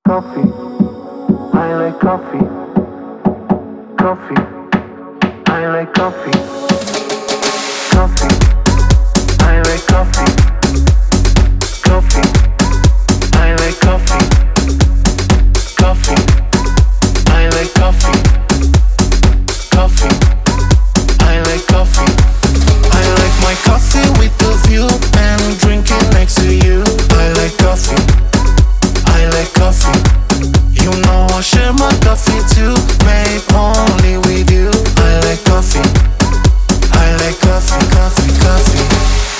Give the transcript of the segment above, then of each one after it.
Coffee, I like coffee. Coffee, I like coffee. Coffee, I like coffee. Coffee, I like coffee. Coffee, I like coffee. Coffee, I like coffee. I like my coffee with a view and drinking next to you. I like coffee. I like coffee. You know I share my coffee too, made only with you. I like coffee. I like coffee, coffee, coffee.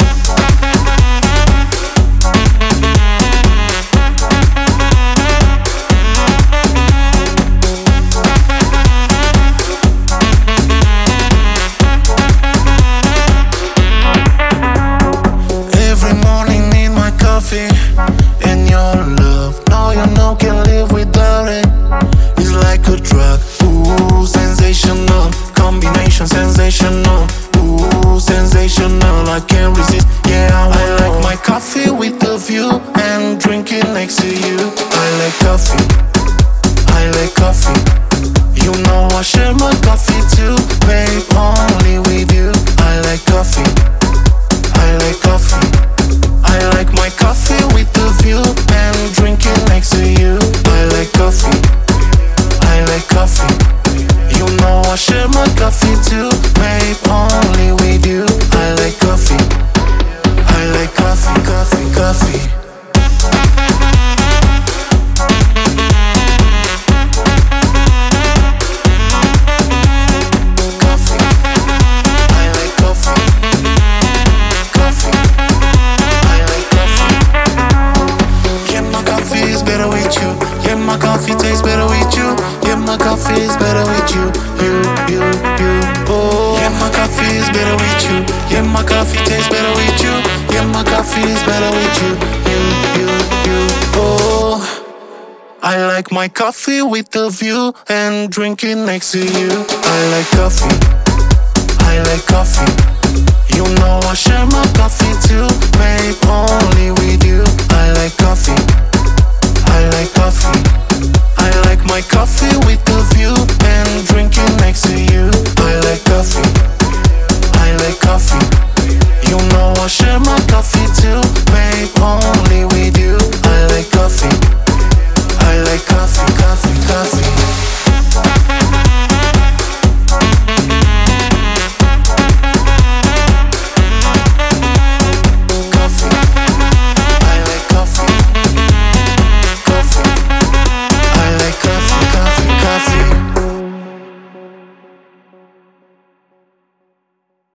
Every morning need my coffee and your love. No, you know, can't live without it. It's like a drug. Ooh, sensational combination, sensational. Ooh, sensational. I can't resist. Yeah, I like my coffee with a view and drinking next to you. I like coffee. I like coffee. You know I share my coffee too, babe, only with you. I like coffee. I like coffee. I like my coffee with a view and drinking next to you. I like coffee. I like coffee. You know I share my coffee too, babe, only with you. I like coffee. I like coffee, coffee, coffee. My coffee tastes better with you. Yeah, my coffee is better with you. You. Oh, yeah, my coffee is better with you. Yeah, my coffee tastes better with you. Yeah, my coffee is better with you. You. Oh, I like my coffee with a view and drinking next to you. I like coffee. I like coffee. You know I share my coffee too, babe, only with you. I like coffee. I like coffee. I like my coffee with